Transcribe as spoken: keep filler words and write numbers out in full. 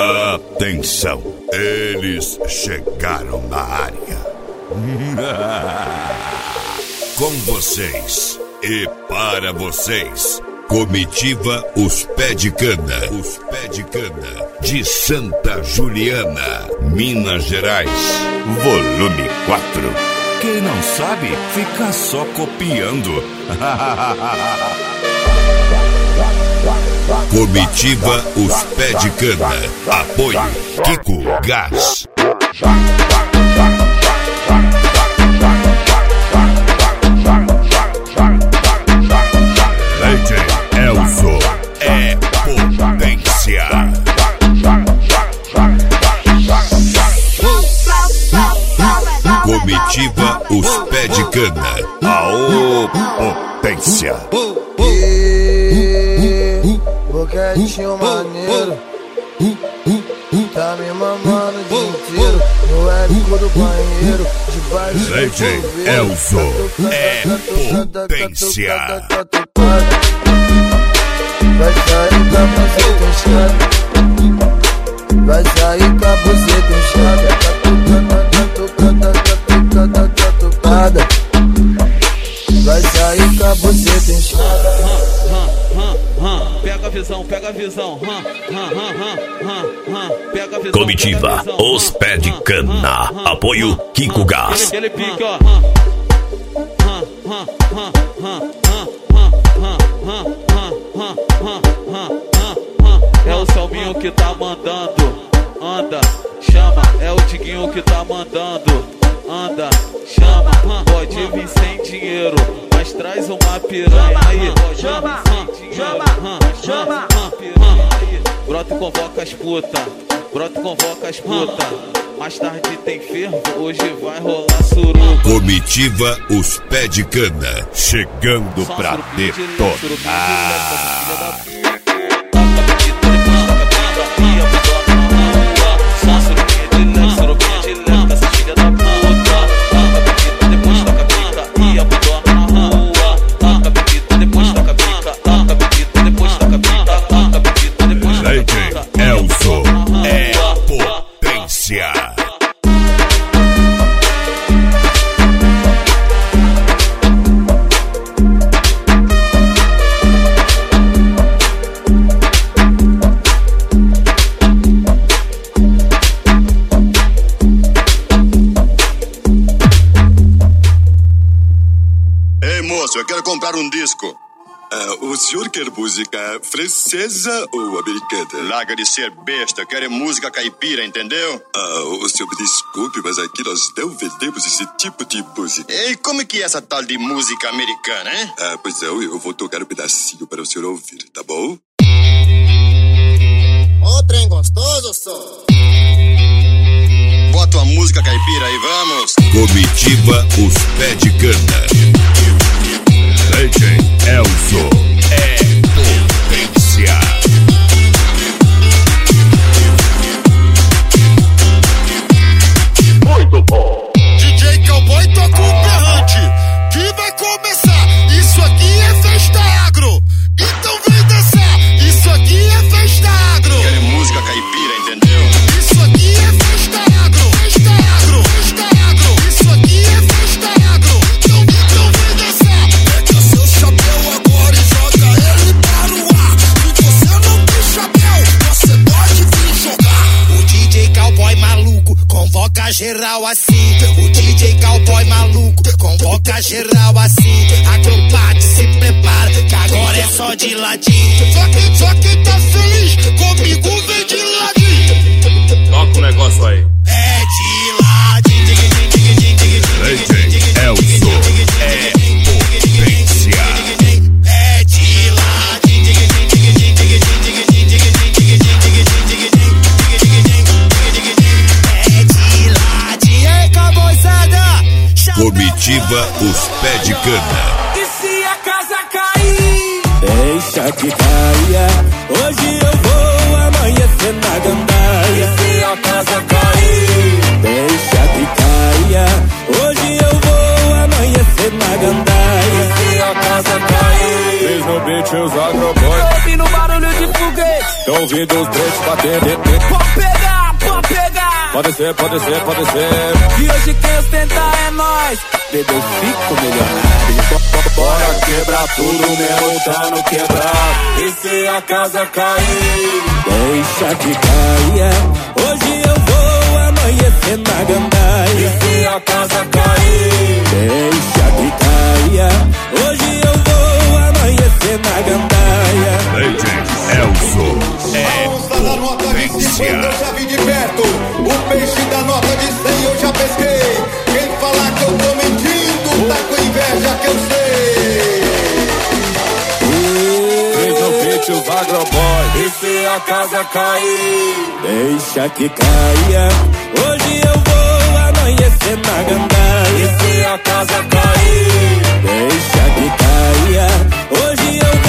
Atenção, eles chegaram na área. Com vocês e para vocês, Comitiva Os Pé de Cana, Os Pé de Cana de Santa Juliana, Minas Gerais, volume quatro. Quem não sabe, fica só copiando. Comitiva Os Pé de Cana. Apoio Kiko Gás. D J Elzo é potência. Comitiva Os Pé de Cana. Aô, potência. Boquetinho maneiro, tá me mamando o dia inteiro. No épico do banheiro, debaixo D J Elzo é potência. Vai sair com a buceta inchada, vai sair com a buceta inchada. Tá tocando, tá tocando, tá tocada. Vai sair com a buceta inchada. Pega a visão, pega a visão. Pega a visão. Comitiva Os Pé de Cana. Apoio Kiko Gás. Ele pica, ó. É o Salminho que tá mandando. Anda, chama. É o Diguinho que tá mandando. Anda, chama. Pode vir sem dinheiro, mas traz uma piranha aí. Chama, chama, chama. Brota e convoca as puta, brota e convoca as puta. Mais tarde tem fervo, hoje vai rolar suruba. Comitiva Os Pé de Cana, chegando pra detonar. D J Elzo é potência. Ei, moço, eu quero comprar um disco. Uh, o senhor quer música francesa ou americana? Larga de ser besta, eu quero música caipira, entendeu? Ah, uh, o senhor me desculpe, mas aqui nós não vendemos esse tipo de música. E como que é essa tal de música americana, hein? Ah, uh, pois é, eu vou tocar um pedacinho para o senhor ouvir, tá bom? Ô, trem gostoso, só. Bota uma música caipira aí, vamos! Comitiva Os Pé de Cana. D J Elzo é potência. Muito bom. D J Cowboy toca um berrante que vai começar. Isso aqui é festa agro, então vem dançar. Isso aqui é festa agro. Quero música caipira, entendeu? Isso aqui é festa agro, festa agro, festa agro. Isso aqui é festa agro, então, então vem dançar. Pega seu chapéu agora e joga ele para o ar. Se você não tem chapéu, você pode vir jogar. O D J Cowboy maluco convoca geral assim. O D J Cowboy maluco convoca geral assim. Acrobate, se prepara, que agora é só de ladinho. Só quem, só quem tá feliz comigo vem de ladinho. Toca o negócio aí. É de ladinho. D J Elzo é potência. É de ladinho. É de ladinho. Ei, cabozada. Comitiva Os Pé de Cana. E se a casa cair? Deixa que caia, hoje eu vou amanhecer na gandaia. E se a casa cair? Deixa que caia, hoje eu vou amanhecer na gandaia. E se a casa cair? Fez no beat beat os agroboy. Tô ouvindo barulho de foguete. Tô ouvindo os beats bater. Pode pegar, pode pegar. Pode ser, pode ser, pode ser. E hoje quem ostenta é nós. Bebê, eu fico milionário. Bora quebrar tudo mesmo, tá no quebrado. E se a casa cair? Deixa que caia. Hoje eu vou amanhecer na gandaia. E se a casa cair? Deixa que caia. Hoje eu vou amanhecer na gandaia. D J Elson é potência. Eu já vi de perto o peixe da nota de cem, eu já pesquei. Quem falar que eu tô mentindo tá com inveja que eu sei. Fez o beat os agroboy. E se a casa cair? Deixa que caia. Hoje eu vou amanhecer na gandaia. E se a casa cair? Deixa que caia. Hoje eu vou